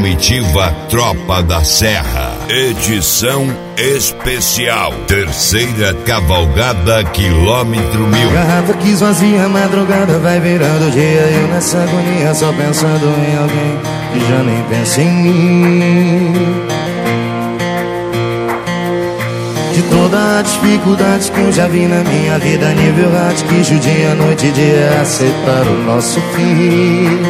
Comitiva Tropa da Serra, edição especial, terceira cavalgada quilômetro 1000. Garrafa que esvazia, madrugada vai virando dia, eu nessa agonia só pensando em alguém que já nem pensa em mim. De toda a dificuldade que eu já vi na minha vida, nível hard, que judia noite e dia aceitar o nosso fim.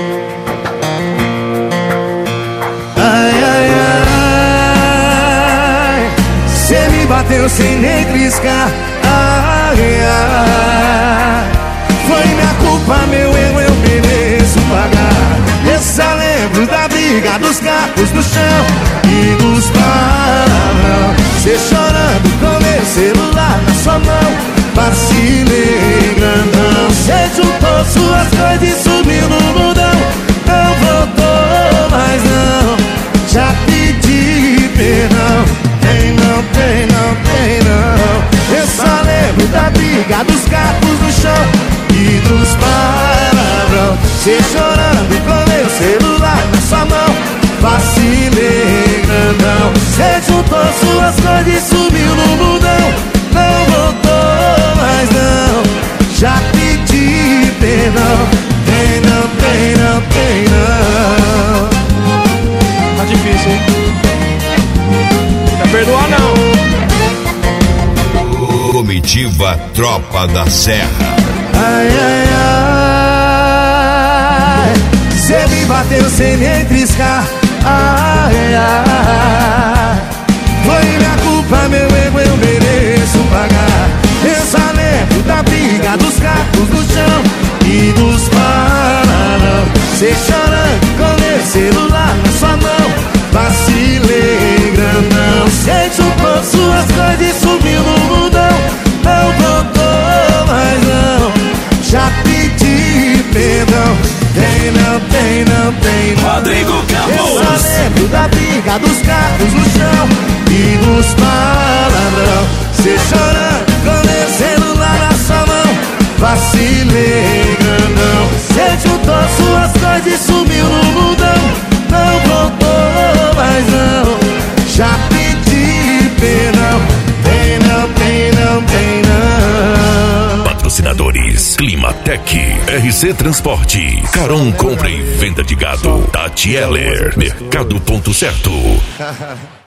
Ai, ai, ai, cê me bateu sem nem triscar. Ai, ai, foi minha culpa, meu erro, eu mereço pagar. Eu só lembro da briga, dos carros no chão e dos palavrão. Cê chorando com meu celular na sua mão, vacilei grandão. Cê juntou suas coisas e sumiu no mundão, não voltou mais não. Já pedi perdão, tem não, tem não, tem não. Eu só lembro da briga, dos carros no chão e dos palavrão. Cê chorando com meu celular na sua mão, vacilei grandão. Cê juntou suas coisas e sumiu no mundão, não voltou mais não. Já pedi perdão, tem não, tem não, tem não. Tá difícil, hein? Não vai perdoar não. Comitiva Tropa da Serra. Ai, ai, ai, cê me bateu sem nem triscar. Ai, ai, foi minha culpa, meu erro, eu mereço pagar. Eu só lembro da briga, dos carros no chão e dos palavrão. Cê chorando com meu celular na sua mão, vacilei grandão. Cê juntou suas coisas e sumiu no mundão, não voltou mais não. Já pedi perdão, tem não, tem não, tem não. Rodrigo Campos. Eu só lembro da briga, dos carros no chão e dos palavrão. Cê chorando com meu celular na sua mão, vacilei grandão. Cê juntou suas coisas e sumiu no mundão, não voltou mais não. Já pedi perdão, tem não, tem não, tem não. Patrocinadores: Climatec, RC Transporte, Caron Compra e Venda de Gado, Tati Heller, Mercado Ponto Certo.